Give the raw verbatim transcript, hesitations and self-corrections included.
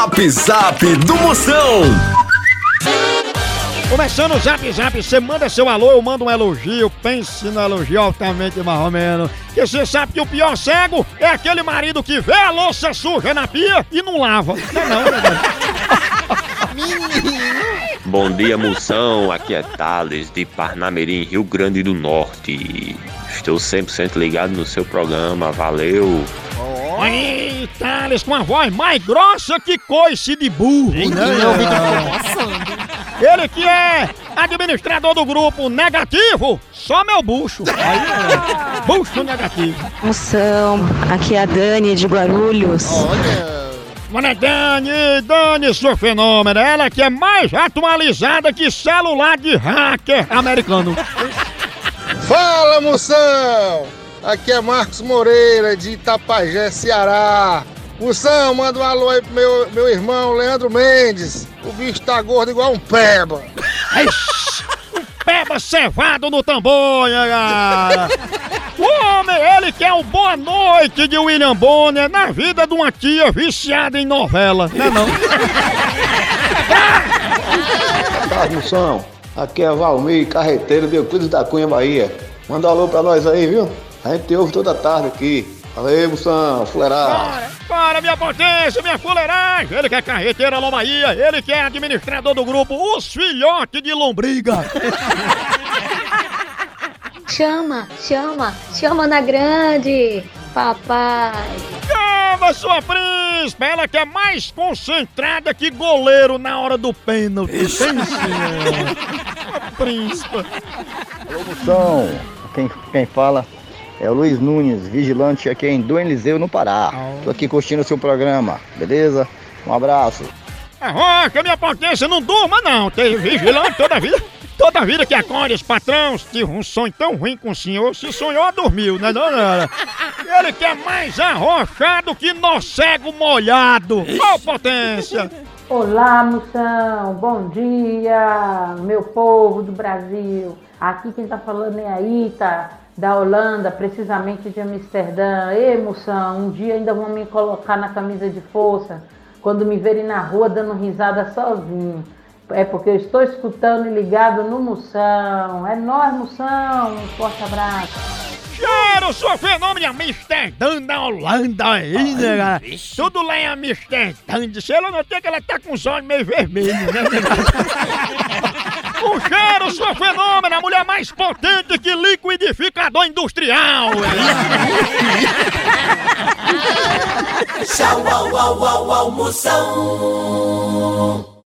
Zap Zap do Moção. Começando o Zap Zap, você manda seu alô, eu mando um elogio, pense no elogio altamente marromeno. Porque você sabe que o pior cego é aquele marido que vê a louça suja na pia e não lava. Não, não, não. Bom dia, Moção, aqui é Thales de Parnamirim, Rio Grande do Norte. Estou cem por cento ligado no seu programa, valeu! Oi, Thales, com a voz mais grossa que coice de burro, né? Ele que é administrador do grupo negativo, só meu bucho. Aí, é, bucho negativo. Moção, aqui é a Dani de Guarulhos. Olha. Mano, é Dani, Dani, sua fenômeno. Ela que é mais atualizada que celular de hacker americano. Fala, Moção! Aqui é Marcos Moreira, de Itapajé, Ceará. Moção, manda um alô aí pro meu, meu irmão, Leandro Mendes. O bicho tá gordo igual um peba. Um peba cevado no tambor, né, cara? O homem, ele que é o boa noite de William Bonner na vida de uma tia viciada em novela, né não? Fala, Moção. Aqui é Valmir, carreteiro de Euclides da Cunha, Bahia. Manda um alô pra nós aí, viu? A gente ouve toda tarde aqui. Valeu, Moção, fuleiragem. Para, para, minha potência, minha fuleiragem. Ele que é carreteiro Alô Bahia, ele que é administrador do grupo Os Filhotes de Lombriga. Chama, chama, chama na grande, papai. Chama sua príncipe, ela que é mais concentrada que goleiro na hora do pênalti. Pense, príncipe. Alô, Moção. Quem, quem fala é o Luiz Nunes, vigilante aqui em Dom Eliseu, no Pará. Tô aqui curtindo o seu programa, beleza? Um abraço. Arrocha, minha potência, não durma não, tem vigilante toda a vida. Toda a vida que acorda, esse patrão, se tive um sonho tão ruim com o senhor, se sonhou, dormiu, né? Não, não. Ele que é mais arrochado que nó cego molhado. Ô, potência! Olá, Moção, bom dia, meu povo do Brasil. Aqui quem tá falando é a Ita, da Holanda, precisamente de Amsterdã. Ei, Moção, um dia ainda vão me colocar na camisa de força quando me verem na rua dando risada sozinho. É porque eu estou escutando e ligado no Moção. É nóis, Moção. Um forte abraço. Cheiro, sua fenômeno de Amsterdã da Holanda aí, né, cara? Tudo lá em Amsterdã. Se ela notei que ela tá com os olhos meio vermelhos, né? Um cheiro, sua fenômeno, a mulher mais potente que liquidificador industrial. Tchau, au, au, au, au, Moção.